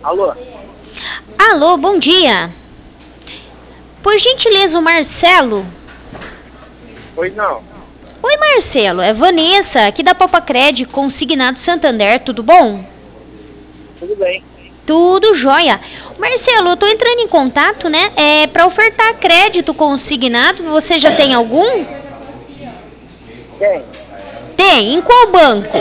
Alô? Alô, bom dia. Por gentileza, o Marcelo? Pois não. Oi, Marcelo, é Vanessa, aqui da Papacred, consignado Santander, tudo bom? Tudo bem. Tudo jóia. Marcelo, eu tô entrando em contato, né? Para ofertar crédito consignado, você já tem algum? Quem? Tem, em qual banco?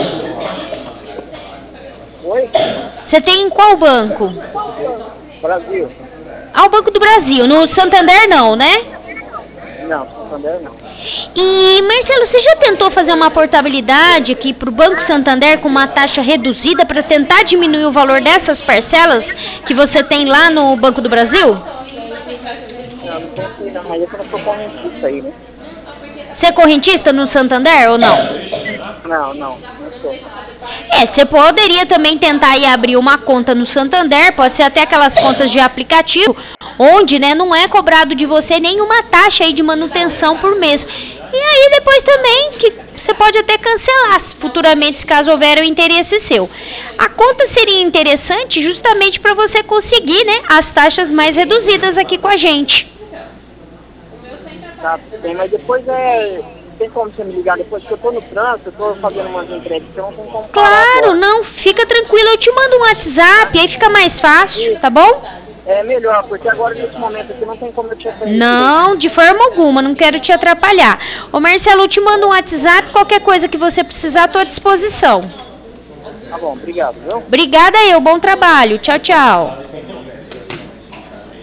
Oi? Você tem em qual banco? Brasil? Ah, o Banco do Brasil, no Santander não, né? Não, Santander não. E, Marcelo, você já tentou fazer uma portabilidade aqui para o Banco Santander com uma taxa reduzida para tentar diminuir o valor dessas parcelas que você tem lá no Banco do Brasil? Não pensei não, mas eu não sou correntista aí, né? Você é correntista no Santander ou não? Não sou. Você poderia também tentar ir abrir uma conta no Santander, pode ser até aquelas contas de aplicativo, onde, né, não é cobrado de você nenhuma taxa aí de manutenção por mês. E aí depois também que você pode até cancelar futuramente, se caso houver um interesse seu. A conta seria interessante justamente para você conseguir, né, as taxas mais reduzidas aqui com a gente. Tá, tem, mas depois tem como você me ligar depois, porque eu tô no trânsito, eu tô fazendo umas entregas, então não tem como falar Claro, agora. não, fica tranquilo, eu te mando um WhatsApp, aí fica mais fácil, tá bom? É melhor, porque agora nesse momento aqui não tem como eu te atender. Não, de forma alguma, não quero te atrapalhar. Ô Marcelo, eu te mando um WhatsApp, qualquer coisa que você precisar, estou à disposição. Tá bom, obrigado, viu? Obrigada eu, bom trabalho. Tchau, tchau.